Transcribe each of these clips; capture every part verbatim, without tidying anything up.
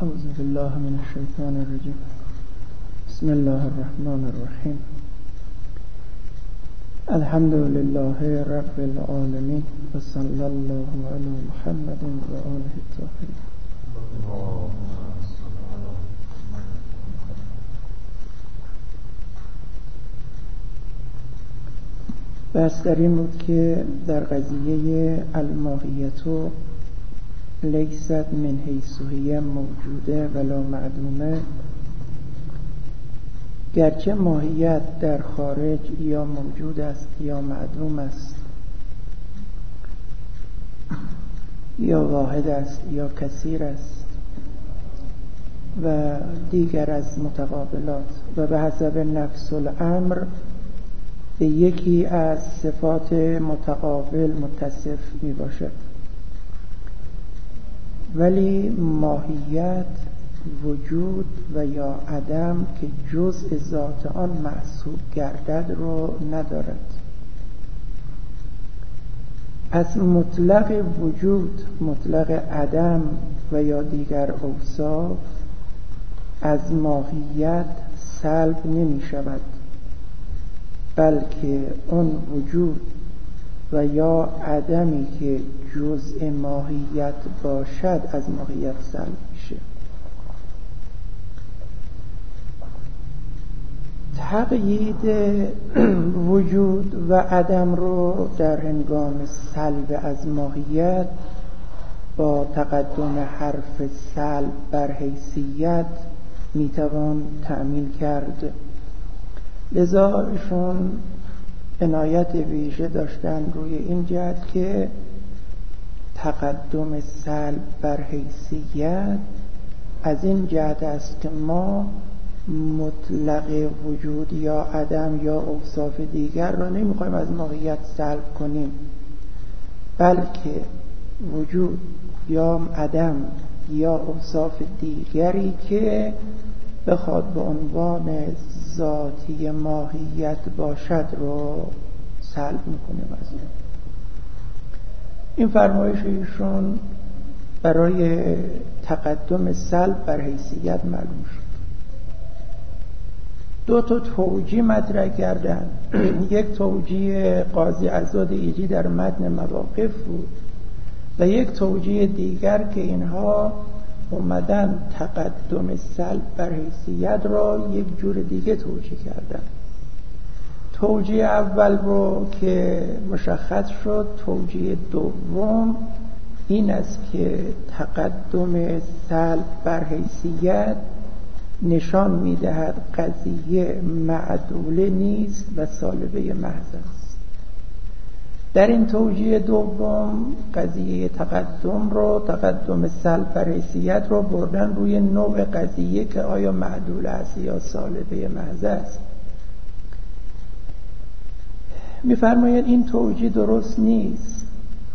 اعوذ بالله من الشیطان الرجیم. بسم الله الرحمن الرحیم. الحمد لله رب العالمین و صلی الله علی محمد و آله الطاهرین. بحث در این بود که در قضیه الماهیت لیست من حیث هی موجوده ولا معدومه، گرچه ماهیت در خارج یا موجود است یا معدوم است، یا واحد است یا کثیر است و دیگر از متقابلات، و به حسب نفس الامر به یکی از صفات متقابل متصف می باشد. ولی ماهیت، وجود و یا عدم که جزء ذات آن محسوب گردد رو ندارد. پس مطلق وجود، مطلق عدم و یا دیگر اوصاف از ماهیت سلب نمی شود، بلکه اون وجود و یا عدمی که جزء ماهیت باشد از ماهیت سلب میشه. تقیید وجود و عدم رو در هنگام سلب از ماهیت با تقدم حرف سلب بر حیثیت میتوان تأمین کرد. لذا ایشون عنایت ویژه داشتن روی این جهت که تقدم سلب بر حیثیت از این جهت است که ما مطلق وجود یا عدم یا اوصاف دیگر را نمیخوایم از ماهیت سلب کنیم، بلکه وجود یا عدم یا اوصاف دیگری که بخواد به عنوان ذاتی ماهیت باشد رو سلب میکنیم از این. این فرمایش ایشون برای تقدم سلب بر حیثیت معلوم شد. دو تا توجیه مطرح کردن. یک توجیه قاضی عزاد ایجی در متن مواقف بود و یک توجیه دیگر که اینها اومدن تقدم سلب بر حیثیت را یک جور دیگه توجیه کردن. توجیه اول رو که مشخص شد، توجیه دوم این است که تقدم سلب بر حیثیت نشان میدهد قضیه معدوله نیست و سالبه محض است. در این توجیه دوم قضیه تقدم رو، تقدم سلب بر حیثیت رو بردن روی نوع قضیه که آیا معدوله است یا سالبه محض است. می‌فرماید این توجیه درست نیست،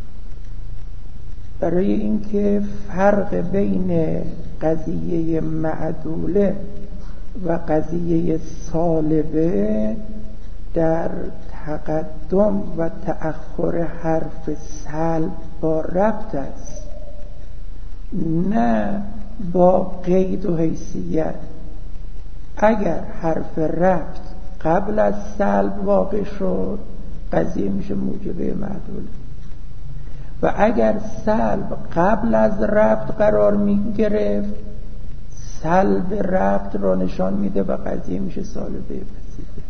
برای اینکه فرق بین قضیه معدوله و قضیه سالبه در تقدم و تأخر حرف سلب با ربط است، نه با قید و حیثیت. اگر حرف ربط قبل از سلب واقع شد، قضیه میشه موجبه معدوله، و اگر سلب قبل از ربط قرار میگرفت، سلب ربط را نشان میده و قضیه میشه سالبه پذیره.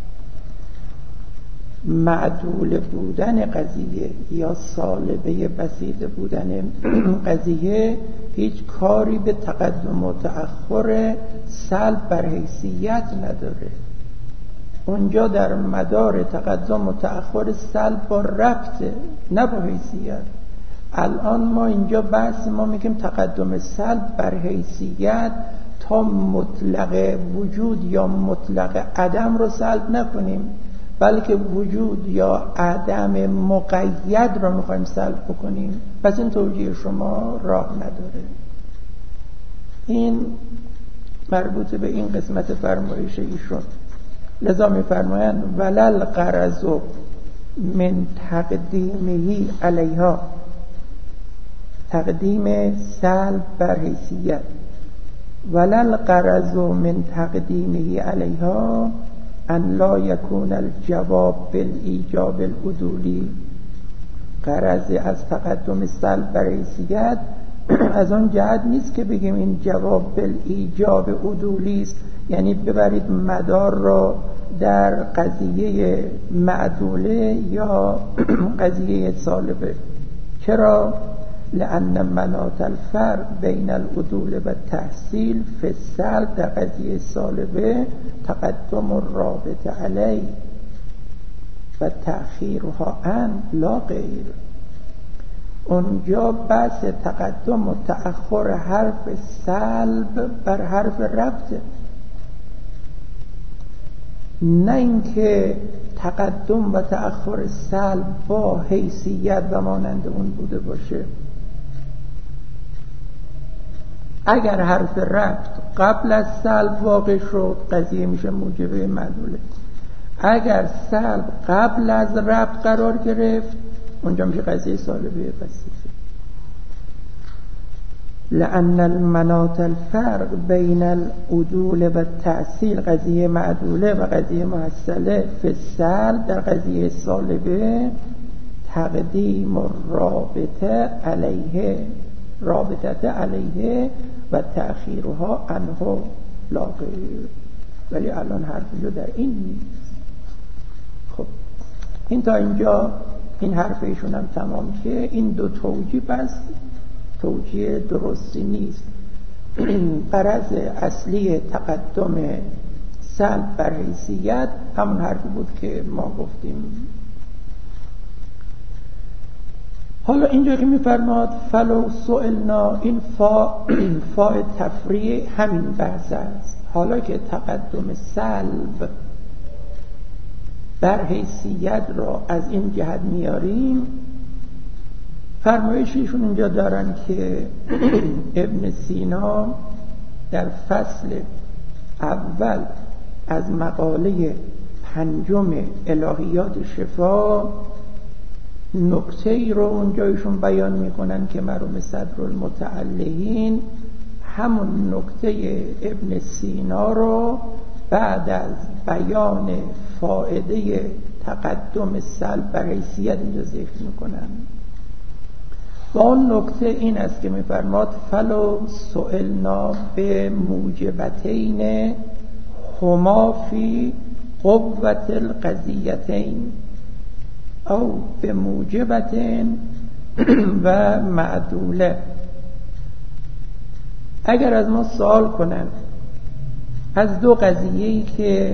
معدول بودن قضیه یا سالبه بسیطه بودن قضیه هیچ کاری به تقدم و تأخر سلب بر حیثیت نداره. اونجا در مدار تقدم و تأخر سلب با ربطه، نه با حیثیت. الان ما اینجا بحث ما میگیم تقدم سلب بر حیثیت تا مطلق وجود یا مطلق عدم رو سلب نکنیم، بلکه وجود یا عدم مقید رو میخوایم سلب بکنیم. پس این توجیه شما راه نداره. این مربوط به این قسمت فرمایش ایشون. لذا میفرمایند ولل غرض من تقدیمه علیها، تقدیم سلب بر حیثیت ولل غرض من تقدیمه علیها ان لا یکون الجواب بالایجاب العدولی. غرض از تقدم سلب بر حیثیت از آن جهت نیست که بگیم این جواب بالایجاب عدولی است، یعنی ببرید مدار را در قضیه معدوله یا قضیه سالبه. چرا؟ لأن مناط الفرق بین العدول و تحصیل فی السلب در قضیه سالبه تقدم الرابط علی و تأخیرها عن لا غیر. اونجا بحث تقدم و تأخر حرف سلب بر حرف ربطه، نه اینکه تقدم و تأخر سلب با حیثیت و مانند اون بوده باشه. اگر حرف ربط قبل از سلب واقع شد قضیه میشه موجبه معدوله، اگر سلب قبل از ربط قرار گرفت اونجا میشه قضیه سالبه بسیطه. لأن المناط الفرق بین العدول و تأصیل قضیه معدوله و قضیه محصله فی السلب در قضیه سالبه تقدیم رابطه علیه رابطه علیه و تأخیرها عنه لا غیر. ولی الان حرفی رو در این نیست. خب این تا اینجا این حرف ایشون هم تمام که این دو توجیه بس توجیه درستی نیست. غرض اصلی تقدم سلب بر حیثیت همون حرفی بود که ما گفتیم. حالا اینجا که میفرماد فلو سئلنا، این فا فا تفریع همین بحث است. حالا که تقدم سلب بر حیثیت را از این جهت میاریم، فرمایششون اینجا دارن که ابن سینا در فصل اول از مقاله پنجم الهیات شفا نکته ای رو اونجایشون بیان میکنن که مرحوم صدرالمتعلقین همون نکته ابن سینا رو بعد از بیان فائده تقدم سلب بر حیثیت اینجا ذکر میکنن. و اون نکته این است که میفرماد فلو سئلنا به موجبتین هما فی قوت القضیتین او به موجبتین و معدوله. اگر از ما سوال کنن از دو قضیه‌ای که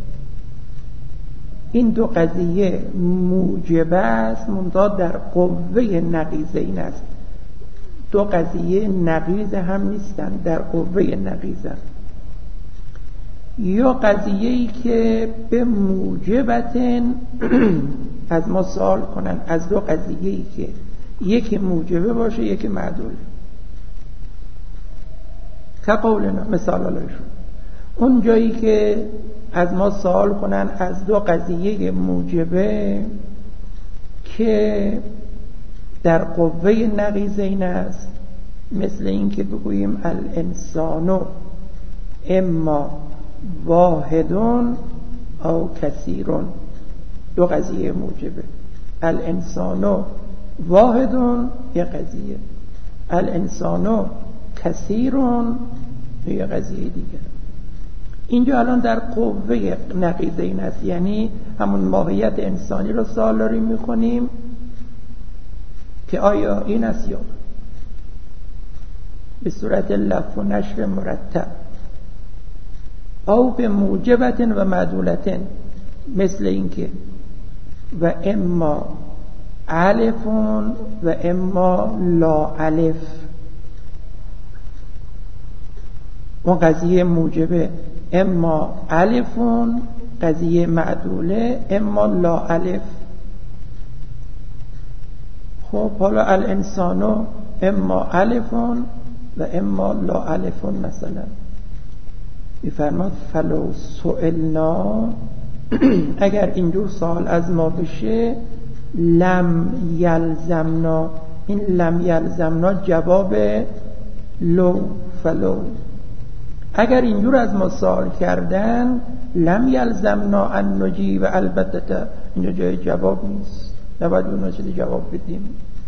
این دو قضیه موجب است منتها در قوه نقیضه این است، دو قضیه نقیض هم نیستن، در قوه نقیضن، یا قضیه‌ای که به موجبتن از ما سوال کنن از دو قضیه‌ای که یکی موجبه باشه یکی معدول. که قولنا مثال علایشون اون جایی که از ما سوال کنن از دو قضیه موجبه که در قوه نقیضین است، مثل این که بگوییم الانسان اما واحدون او کثیرون، دو قضیه موجبه، الانسان واحدون یه قضیه، الانسان کثیرون یه قضیه دیگه. اینجا الان در قوه نقیضه این است، یعنی همون ماهیت انسانی رو سوال داریم میکنیم که آیا این است یا به صورت لف و نشر مرتب او به موجبتن و معدولتن، مثل این که و اما الفون و اما لا الف، اون قضیه موجبه اما الفون، قضیه معدوله اما لا الف. خب حالا الانسانو اما الفون و اما لا الفون مثلا میفرماد فلو سئلنا، اگر اینجور سوال از ما بشه لم یلزمنا، این لم یلزمنا جواب لو فلو اگر اینجور از ما سوال کردن لم یلزمنا ان نجیب، البته اینجا جای جواب نیست، نباید اون چیزی جواب بدیم.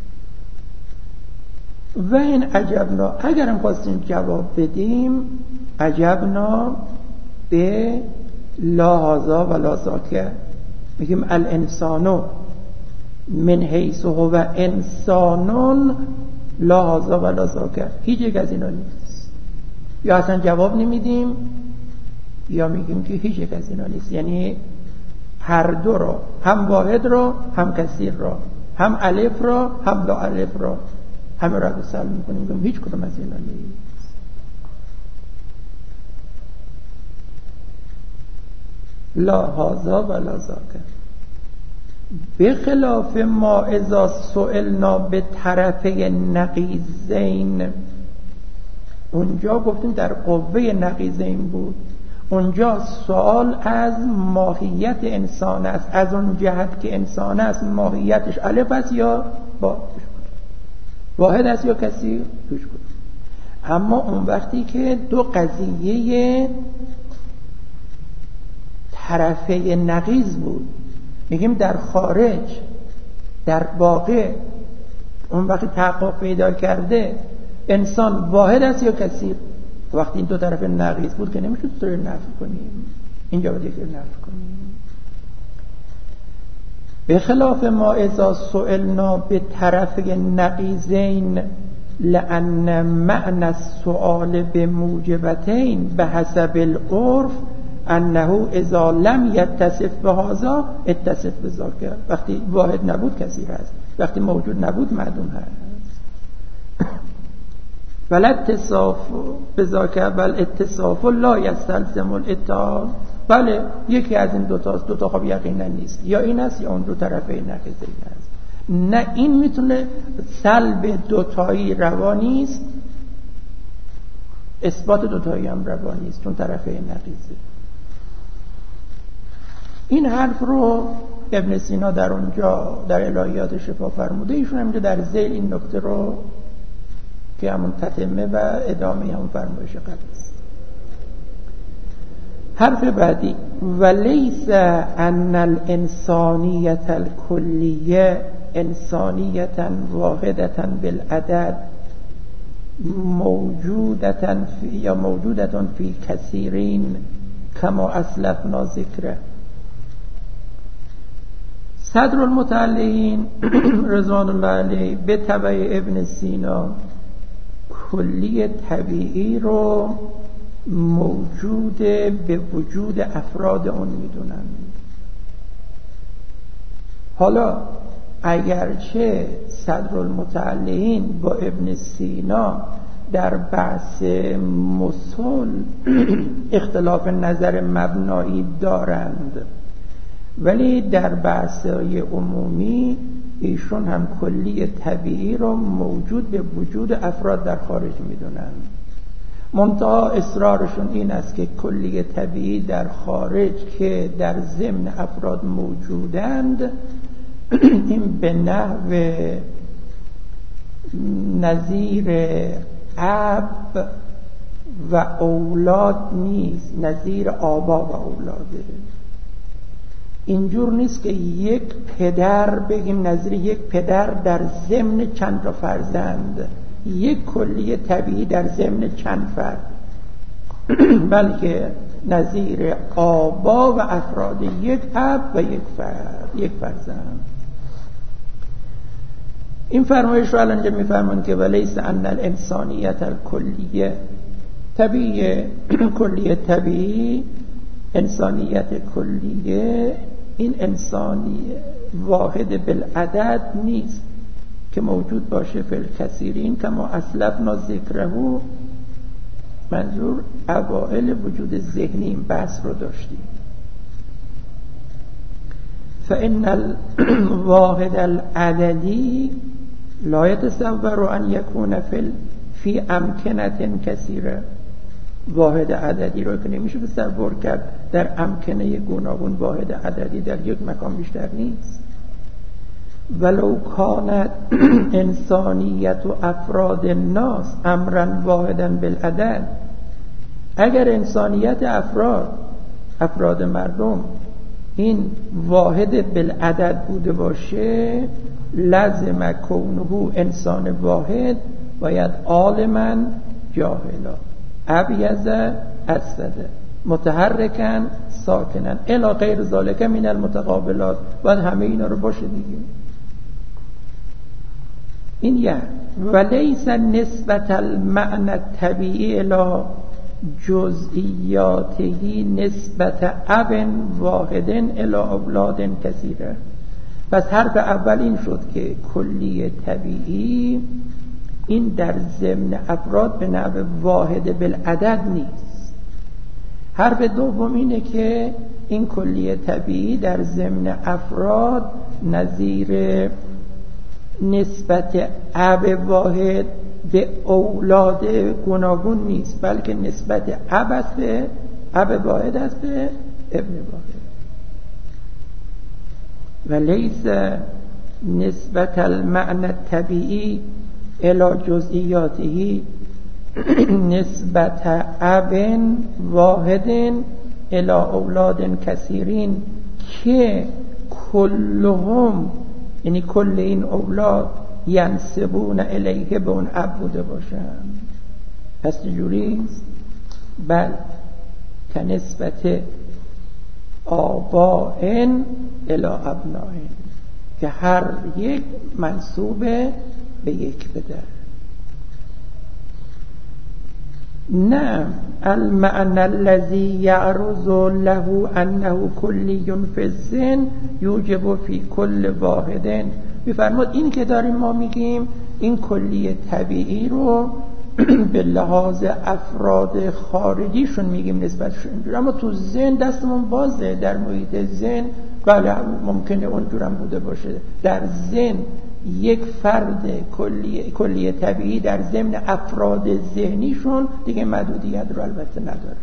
و این عجبنا، اگر هم خواستیم جواب بدیم عجبنا به لا هذا ولا ذاک، میگیم الانسانو من حیث هو انسانون لا هذا ولا ذاک، هیچ یک از اینا نیست. یا اصلا جواب نمیدیم یا میگیم که هیچ یک از اینا نیست، یعنی هر دو را، هم واحد را هم کثیر را، هم الف را هم لا الف را، همه را رو سلم میکنیم، میگیم هیچ کدوم از اینا نیست. لا هذا ولا ذاک. به خلاف ما اذا سئلنا به طرفه نقیضین، اونجا گفتیم در قوه نقیضین بود، اونجا سوال از ماهیت انسان است، از اون جهت که انسان است ماهیتش الف است یا با، واحد است یا کثیر، توش بود. اما اون وقتی که دو قضیه طرفه نقیض بود، میگیم در خارج، در واقع اون وقتی تحقق پیدا کرده انسان واحد است یا کثیر، وقتی این دو طرف نقیض بود که نمیشه طوری نفی کنیم، اینجا باید که نفی کنیم. به خلاف ما اذا سئلنا به طرف نقیضین لأن معنی السؤال بموجبتین به حسب العرف انه اذا لم یتصف بهذا اتصف بذاک. وقتی واحد نبود کثیر هست، وقتی موجود نبود معدوم هست. بل اتصاف بذاک بل اتصاف لا یستلزم الاتحاد. بله یکی از این دوتاست، دوتا خب یقینا نیست، یا این است یا اون دو طرفه نقیضین است. نه این میتونه سلب دوتایی روا نیست، اثبات دوتایی هم روا نیست چون طرفه نقیضه. این حرف رو ابن سینا در اونجا در الهیات شفا فرموده، ایشون هم در ذیل این نکته رو که همون تتمه و ادامه همون فرمایش قبل است. حرف بعدی ولیس ان الانسانیت الکلیه انسانیتا واحدتا بالعدد موجودتا فی یا موجودتا فی کثیرین کما اسلفنا ذکره. صدر المتعلقین رضوان الله علیه به تبع ابن سینا کلی طبیعی رو موجود به وجود افراد اون میدونن. حالا اگرچه صدر المتعلقین با ابن سینا در بحث مسل اختلاف نظر مبنایی دارند، ولی در بحث‌های عمومی ایشون هم کلی طبیعی رو موجود به وجود افراد در خارج میدونن. منتها اصرارشون این است که کلی طبیعی در خارج که در ضمن افراد موجودند این به نحو نظیر اب و اولاد نیست، نظیر آبا و اولاده. اینجور نیست که یک پدر بگیم نظیر یک پدر در ضمن چند تا فرزند، یک کلی طبیعی در ضمن چند فرد، بلکه نظیر آبا و افراد یک اب و یک فرد، یک فرزند. این فرمایش رو الان اینجا میفرمان که ولیس ان الانسانیت الکلیه طبیعی کلیه طبیعی انسانیت کلیه، این انسانی واحد بالعدد نیست که موجود باشه فی الکثیرین کما اسلفنا ذکره. منظور اوائل وجود ذهنی این بحث رو داشتیم. فإن الواحد العددی لا يتصور ان يكون فی فی امکنة کثیره. واحد عددی رو که نمیشه تصور کرد در امکنه گوناگون، واحد عددی در یک مکان بیشتر نیست. ولو کانت انسانیت و افراد الناس امرا واحدا بالعدد، اگر انسانیت افراد افراد مردم این واحد بالعدد بوده باشه، لازم کونه انسان واحد باید عالما جاهلا ابیض اسود متحرکن ساکنن الی غیر ذالک من المتقابلات. باید همه اینا رو باشه دیگه. این یه ولیس نسبت المعنی الطبیعی الی جزئیاته نسبت اب واحد الی اولاد کثیره. پس حرف اول این شد که کلی طبیعی این در ضمن افراد به نحو واحد بالعدد نیست. حرف دوم اینه که این کلی طبیعی در ضمن افراد نظیر نسبت اب واحد به اولاد گوناگون نیست، بلکه نسبت اب است به اب واحد است به ابن واحد. و لیس نسبت المعنی الطبیعی الی جزئیاته نسبت اب واحد الی اولاد کثیرین که کلهم، یعنی کل این اولاد ینسبون الیه به اون اب بوده باشن. پس چجوریست؟ بل که نسبت آبائن الی ابنائن، که هر یک منسوبه به یک پدر. نه المعنى الذي يعرض له انه كلی فی الذهن یوجب فی کل واحد. میفرماد این که داریم ما میگیم این کلی طبیعی رو به لحاظ افراد خارجیشون میگیم نسبتشون اینجور، اما تو ذهن دستمون بازه. در محیط ذهن بله ممکنه اونجورم بوده باشه. در ذهن یک فرد کلی کلی طبیعی در ضمن افراد ذهنیشون دیگه محدودیت رو البته نداره.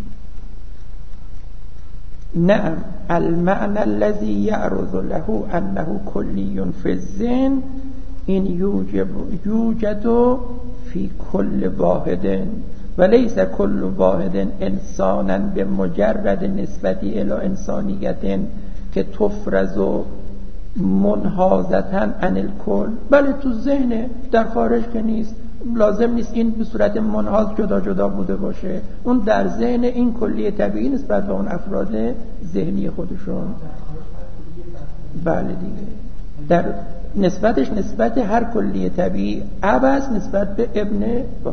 نعم المعنى الذي يعرض له انه كلی فی الذهن این یوجب یوجد فی کل واحد وليس كل واحد انسانا بمجرد نسبتی الى انسانیت که تفرز منحازتا عن الکل. بله تو ذهن، در خارج که نیست. لازم نیست این به صورت منحاز جدا جدا بوده باشه. اون در ذهن این کلی طبیعی نسبت به اون افراد ذهنی خودشون. بله دیگه در نسبتش نسبت هر کلی طبیعی عبس نسبت به ابن با.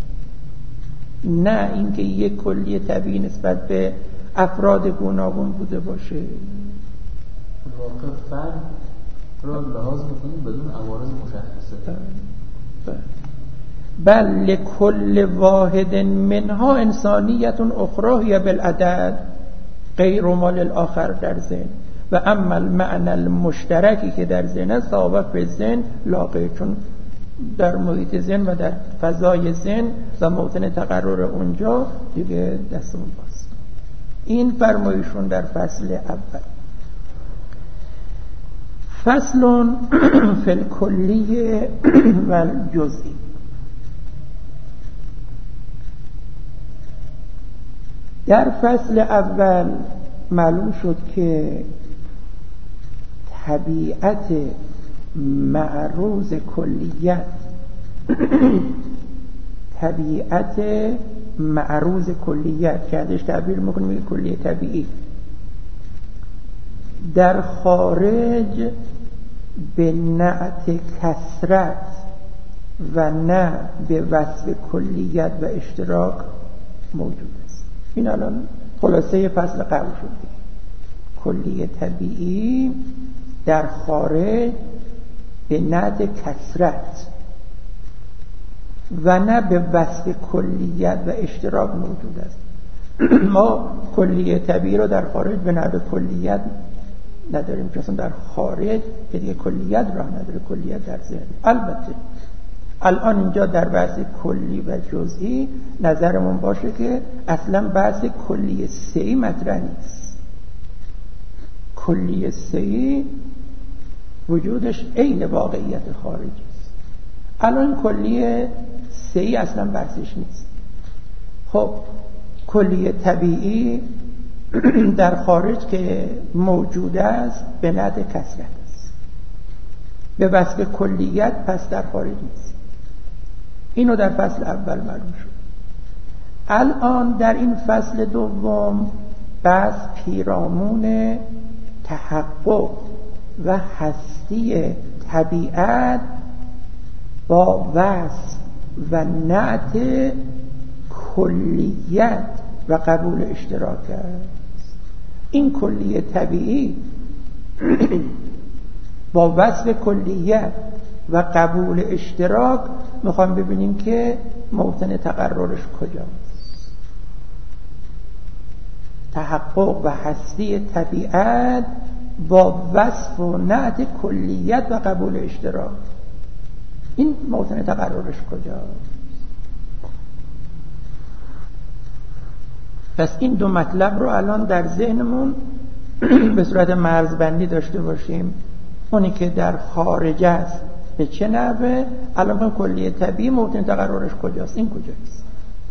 نه اینکه یک کلی طبیعی نسبت به افراد گوناگون بوده باشه. واقع فرد را لحاظ بکنیم بدون عوارض مشخصه. بل لکل واحد منها انسانیت اخرى یا بالعدد غیر مال الاخر در ذهن و اما المعنى المشترکی که در ذهن است ثابت به ذهن لاغیر، چون در محیط ذهن و در فضای ذهن و موطن تقرر اونجا دیگه دستمون باز. این فرمایشون در فصل اول. فصل فی الکلی و الجزئی. در فصل اول معلوم شد که طبیعت معروض کلیت طبیعت معروض کلیت که ازش تعبیر میکنیم میگه کلیه طبیعی، در خارج به نعت کثرت و نه به وصف کلیت و اشتراک موجود است. این الان خلاصه فصل قبل شد. کلیه طبیعی در خارج به نعت کثرت و نه به وصف کلیت و اشتراک موجود است. ما کلیه طبیعی رو در خارج به نعت کلیت نداریم، چون در خارج که دیگه کلیت راه نداره، کلیت در ذهن. البته الان اینجا در بحث کلی و جزئی نظرمون باشه که اصلا بحث کلی سه‌ای مطرح نیست. کلی سه‌ای وجودش عین واقعیت خارجی است. الان کلی سه‌ای اصلا بحثش نیست. خب کلیه طبیعی در خارج که موجود است به نحو کثرت است، به وصف کلیت پس در خارج نیست. اینو در فصل اول معلوم شد. الان در این فصل دوم بس پیرامون تحقق و هستی طبیعت با وصف و نعت کلیت و قبول اشتراک است. این کلیه طبیعی با وصف کلیت و قبول اشتراک میخوام ببینیم که موطن تقررش کجاست. تحقق و هستی طبیعت با وصف و نعت کلیت و قبول اشتراک، این موطن تقررش کجاست؟ پس این دو مطلب رو الان در ذهنمون به صورت مرزبندی داشته باشیم. اونی که در خارج است به چه نحوه، الان کلیه طبیعی موطن تقررش کجاست، این کجاست.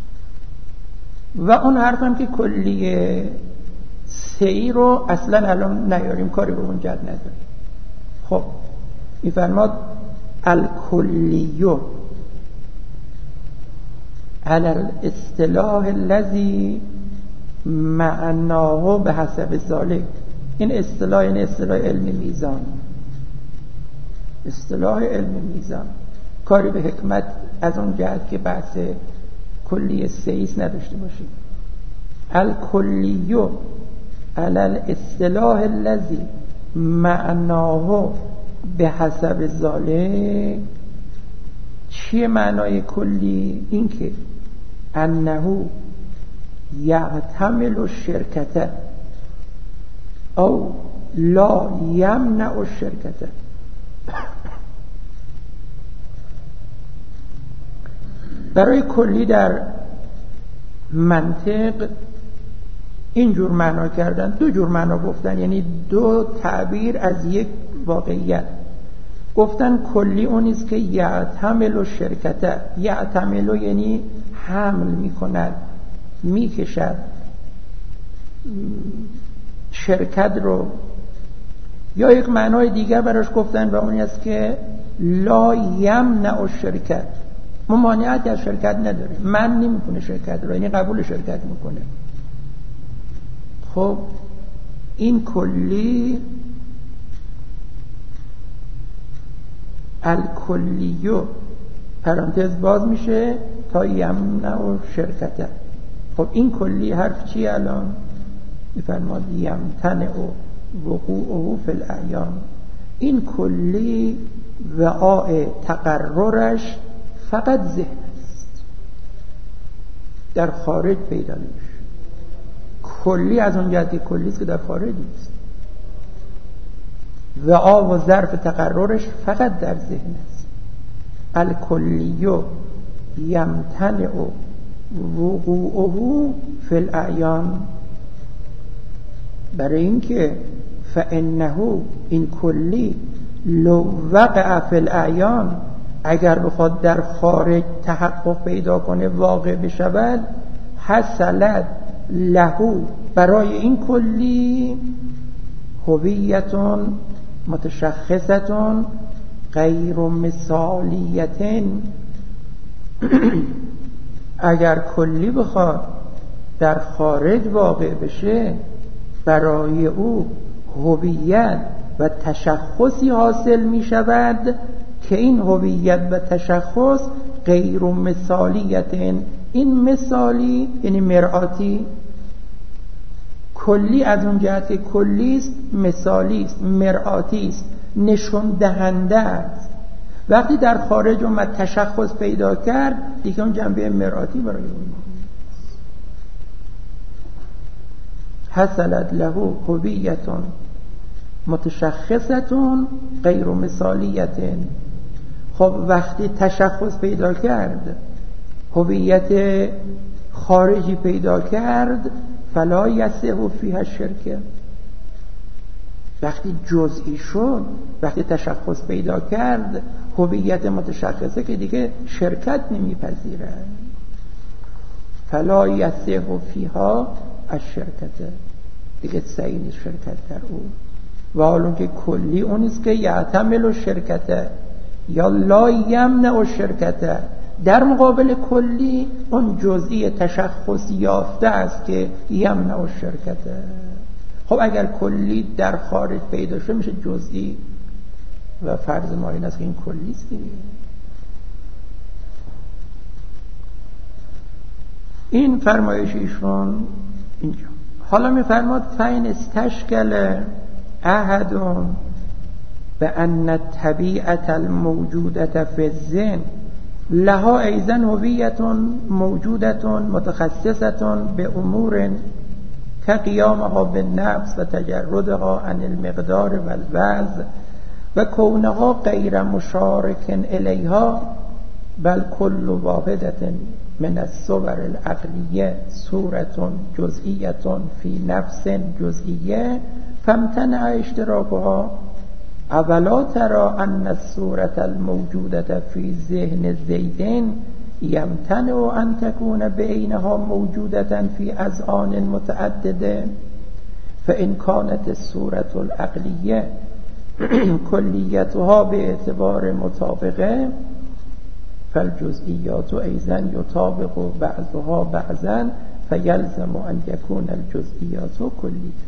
و اون حرفم که کلیه سعی رو اصلا الان نیاریم، کاری به اون جد نداریم. خب میفرماد الکلیو علی الاصطلاح الذی معناه به حسب ذالک. این اصطلاح این اصطلاح علمی میزان، اصطلاح علمی میزان، کاری به حکمت از اون جهت که بحث کلیه سیس نداشته باشیم. الکلیو علی الاصطلاح الذی معناه به حسب ذالک. چیه معنای کلی؟ این که انه یعتمل الشرکت او لا یمنع الشرکت. برای کلی در منطق اینجور معنا کردن، دو جور معنا گفتن، یعنی دو تعبیر از یک واقعیت. گفتن کلی اونیست که یعتمل الشرکت، یعتمل یعنی حمل میکند، میکشد شرکت رو. یا یک معنای دیگر براش گفتن و اونی است که لا یمنع الشرکت، ممانعت از شرکت نداره، من نمیکنه شرکت رو، یعنی قبول شرکت میکنه. خب این کلی الکلیو پرانتز باز میشه تا یمنع و شرکت. خب این کلی حرف چی الان؟ میفرماد یمتنع و وقوعه فی الاعیان. این کلی وعاء تقررش فقط ذهن است، در خارج پیدا نمیشه. کلی از اون جهتی کلی است که در خارج نیست. وعا و ظرف تقررش فقط در ذهن است. الکلیو یمتنع وقوعه فی الاعیان. برای اینکه فانه این کلی لو وقع فی الاعیان، اگر بخواد در خارج تحقق پیدا کنه، واقع بشود، حصلت له، برای این کلی، هویتون متشخصتون غیر مثالیتن. اگر کلی بخواد در خارج واقع بشه، برای او هویت و تشخصی حاصل می شود که این هویت و تشخص غیر مثالیتن. این مثالی یعنی مرآتی. کلی از اون جهت کلی است، مثالی است، مرآتی است، نشون دهنده است. وقتی در خارج اومد تشخص پیدا کرد، دیگه اون جنبه مرآتی برای اون حصلت له هویتون متشخصتون غیر مثالیتن. خب وقتی تشخص پیدا کرد، هویت خارجی پیدا کرد، فلا یصح فیها الشرک. وقتی جزئی شد، وقتی تشخص پیدا کرد، هویت متشخصه که دیگه شرکت نمیپذیره. فلا یصح فیها الشرکت، دیگه صحیح نیست شرکت در او. و حالا که کلی اونیست که یعتمل الشرکت یا لا یمنع الشرکت، در مقابل کلی اون جزئی تشخص یافته است که یمنع الشرکت. خب اگر کلی در خارج پیدا شد میشه جزئی و فرض ما این است که این کلی است دیگه. این فرمایش ایشون اینجا. حالا میفرماد فین استشکل احد به ان طبیعت الموجودت فی الذهن لها ایضا هویت موجودت متخصصت به امور كقيامها بالنفس و تجردها عن المقدار و الوضع و كونها غیر مشارک الیها، بل كل واحدة من الصور العقلیه صورت جزئیه فی نفس جزئیه فامتنع اشتراکها. اولا ترى ان الصورة الموجودة في ذهن زيد يمتنع ان تكون بعينها موجودة في اذهان متعدده، فإن كانت الصورة العقلية كليتها باعتبار مطابقه فالجزئيات ايضا يطابق بعضها بعضا فيلزم ان يكون الجزئيات كلية.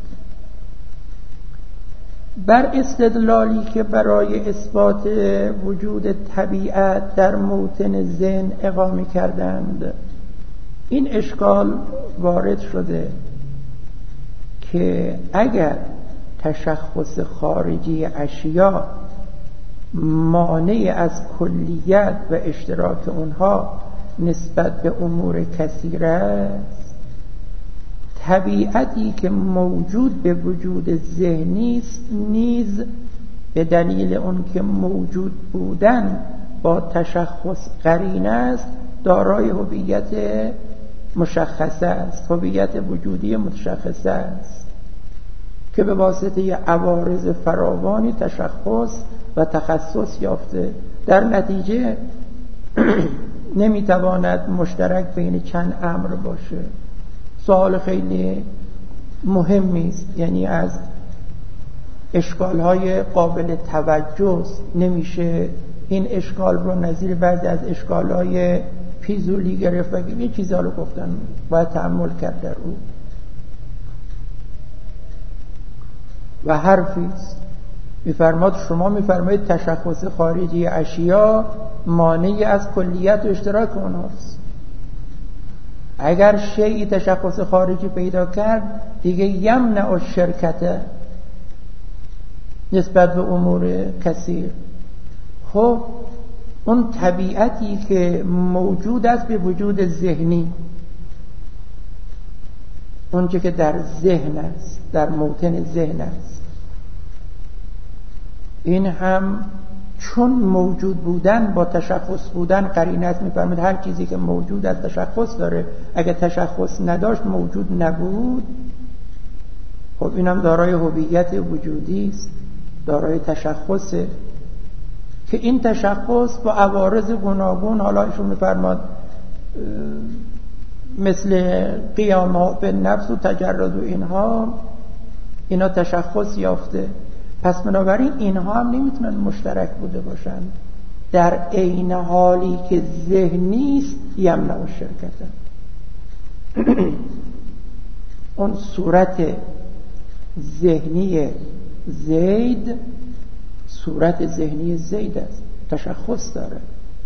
بر استدلالی که برای اثبات وجود طبیعت در موطن ذهن اقامه کردند، این اشکال وارد شده که اگر تشخص خارجی اشیا مانع از کلیت و اشتراک اونها نسبت به امور کثیره است، طبیعتی که موجود به وجود ذهنی است نیز به دلیل اون که موجود بودن با تشخص قرینه است دارای هویت مشخصه است، هویت وجودی متشخصه است که به واسطه عوارض فراوانی تشخص و تخصص یافته. در نتیجه نمیتواند مشترک بین چند امر باشه. سوال خیلی مهمی است، یعنی از اشکال‌های قابل توجه است. نمیشه این اشکال رو نظیر بعضی از اشکال‌های پیزولی گرفت و یه چیزا رو گفتن باید تأمل کرد در او. و حرفی است میفرماد شما میفرمایید تشخص خارجی اشیا مانع از کلیت و اشتراک اوناست. اگر شیئی تشخص خارجی پیدا کرد دیگه یمنع الشرکت نسبت به امور کثیر. خب اون طبیعتی که موجود است به وجود ذهنی، اون چه که در ذهن است، در موطن ذهن است، این هم چون موجود بودن با تشخص بودن قرینه است. می‌فرماید هر چیزی که موجود است تشخص داره، اگه تشخص نداشت موجود نبود. خب اینم دارای هویت وجودی است، دارای تشخصه که این تشخص با عوارض گوناگون، حالا ایشون می‌فرماد مثل قیام به نفس و تجرد و اینها، اینا تشخص یافته. پس بنابراین اینها هم نمیتونن مشترک بوده باشن. در عین حالی که ذهنی است یمنع الشرکت. اون صورت ذهنی زید صورت ذهنی زید است، تشخص داره،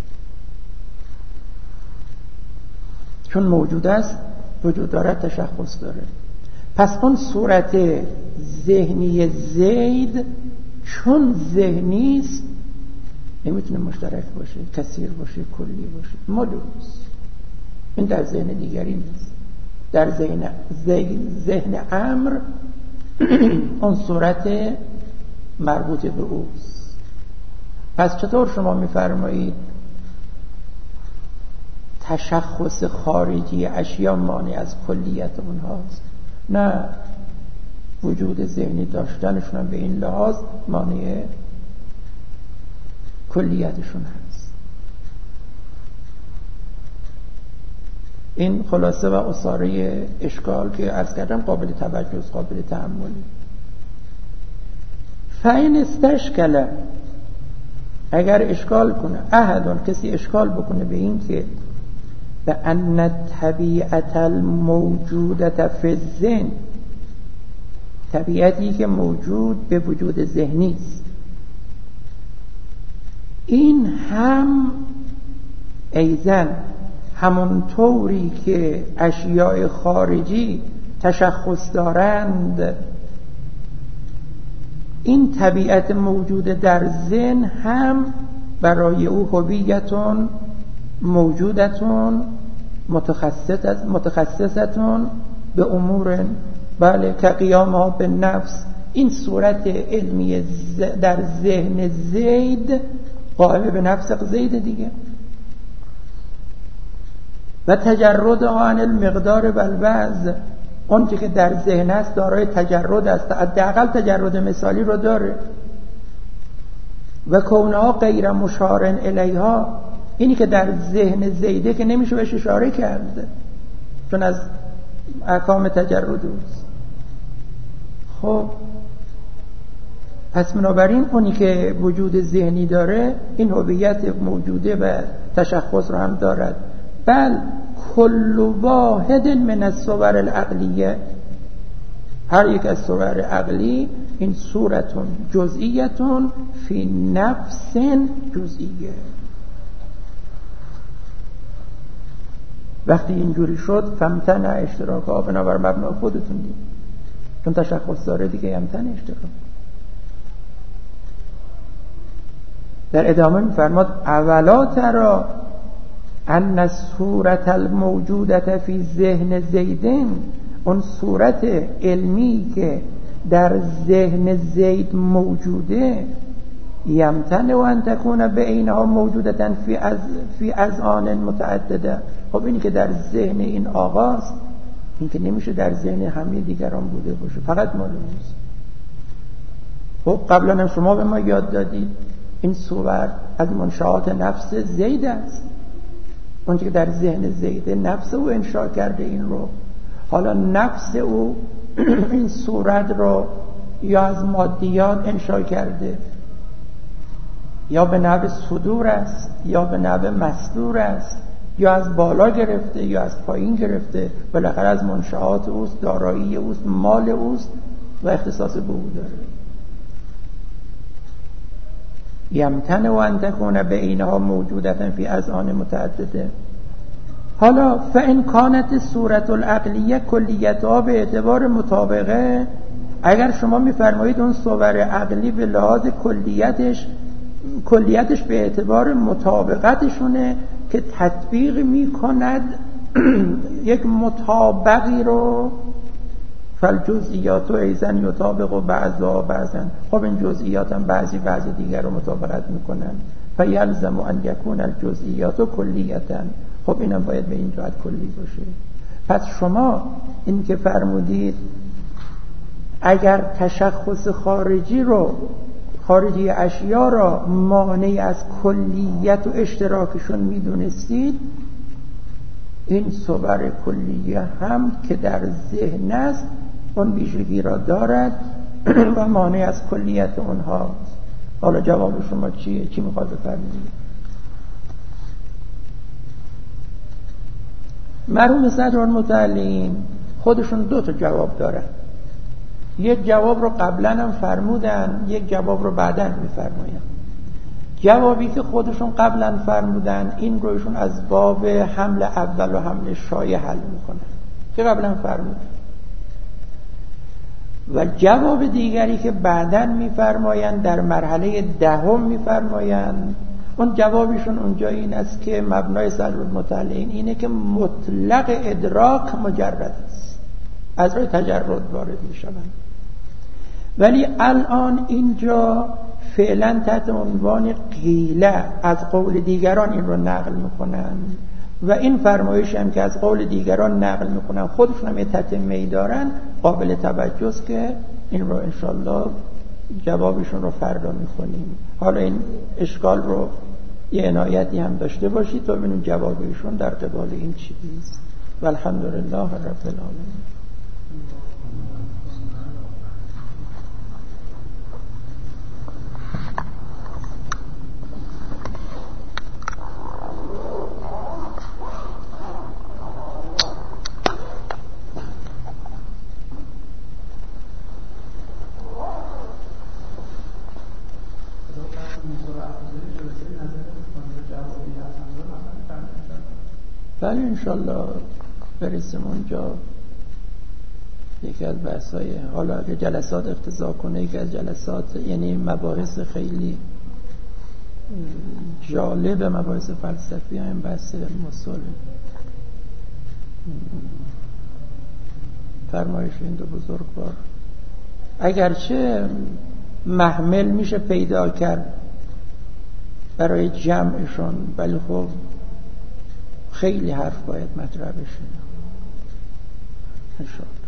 چون موجود است وجود داره، تشخص داره. پس اون صورت ذهنی زید چون ذهنی است نمیتونه مشترک باشه، کثیر باشه، کلی باشه، ملوس. این در ذهن دیگری نیست. در ذهن ذهن امر اون صورت مربوط به اوست. پس چطور شما میفرمایید تشخص خارجی اشیا مانع از کلیت اونهاست؟ نه، وجود ذهنی داشتنشون هم به این لحاظ مانع کلیتشون هست. این خلاصه و اصاره اشکال که عرض کردم قابل توجه، قابل تأملی. فاین استشکل، اگر اشکال کنه احدون، کسی اشکال بکنه به این که به ان طبیعت الموجودت فی الذهن، طبیعتی که موجود به وجود ذهنی است، این هم ایزن همون طوری که اشیاء خارجی تشخص دارند، این طبیعت موجود در ذهن هم برای او هویتون موجودتون متخصصتون به امور، بله، که قیامها به نفس، این صورت علمی در ذهن زید قائم به نفس زید دیگه، و تجرد عن المقدار و الوضع، اون که در ذهن است دارای تجرد است، حداقل تجرد مثالی رو داره، و کونها غیر مشار الیها، اینی که در ذهن زیده که نمیشه بهش اشاره کرده چون از احکام تجرد اوست. خب پس بنابراین اونی که وجود ذهنی داره این هویت موجوده و تشخص رو هم دارد. بل کل واحد من الصور العقلیه، هر یک از صور عقلی این صورتون جزئیتون فی نفس جزئیه. وقتی اینجوری شد فمتنع اشتراک ها، بنابر مبنا خودتون دید، چون تشخص داره دیگه یمتنع اشتراک. در ادامه می‌فرماد اولا ترى ان الصورت الموجودت فی ذهن زیدن، اون صورت علمی که در ذهن زید موجوده، یمتنع و ان تکون بعینها موجودتا فی از فی اذهان متعدده. خب اینی که در ذهن این آقاست، این که نمیشه در ذهن همه دیگران بوده باشه، فقط مال اوست. خب قبلا هم شما به ما یاد دادید این صور از منشآت نفس زید است، اون که در ذهن زید نفس او انشاء کرده این رو. حالا نفس او این صورت رو یا از مادیات انشاء کرده، یا به نحو صدور است، یا به نحو مصدور است، یا از بالا گرفته یا از پایین گرفته، بالاخره از منشآت اوست، دارایی اوست، مال اوست و اختصاص به او داره. یمتنع و ان تکون بعینها موجودتا فی اذهان متعدده. حالا فان کانت صورت العقلیه کلیتها به اعتبار مطابقه، اگر شما میفرمایید اون صور عقلی به لحاظ کلیتش کلیتش به اعتبار مطابقتشونه که تطبیق میکند یک مطابقی رو، فالجزئیات ایضا یطابق بعضها بعضا، خب این جزئیات هم بعضی بعضی دیگر رو مطابقت میکنن. فیلزم ان یکون الجزئیات کلیتا، خب اینم باید به این جهت کلی باشه. پس شما این که فرمودید اگر تشخص خارجی رو، خارجی اشیا را مانع از کلیت و اشتراکشون میدونستید، این صور کلیه هم که در ذهن است اون ویژگی را دارد و مانع از کلیت اونهاست. حالا جواب شما چیه؟ چی میخواد بفرمایید؟ مرحوم صدرالمتعلین خودشون دو تا جواب دارن. یک جواب رو قبلا هم فرمودن، یک جواب رو بعداً میفرماین. جوابی که خودشون قبلا فرمودن این رو ایشون از باب حمل اول و حمل شایع حل میکنن که قبلا فرمودن، و جواب دیگری که بعداً میفرماین در مرحله دهم میفرماین. اون جوابشون اونجا این است که مبنای صدرالمتعلین اینه که مطلق ادراک مجرد است، از روی تجرد وارد میشوند. ولی الان اینجا فعلا تحت عنوان قیله از قول دیگران این رو نقل میکنن، و این فرمایش هم که از قول دیگران نقل میکنن خودشون هم یه تتمه‌ای دارن، قابل توجه است که این رو انشالله جوابشون رو فردا میخونیم. حالا این اشکال رو یه عنایتی هم داشته باشید تا ببینیم جوابشون در قبال این چیزیست. و الحمدلله رب العالمین. بله انشالله برسیم اونجا. یکی از بحث‌های، حالا اگه جلسات اقتضا کنه، یکی از جلسات یعنی مباحث خیلی جالب مباحث فلسفی هم بحث مصالح فرمایش این دو بزرگوار، اگرچه محمل میشه پیدا کرد برای جمعشون، ولی خب خیلی حرف باید مطرح بشه انشاءالله.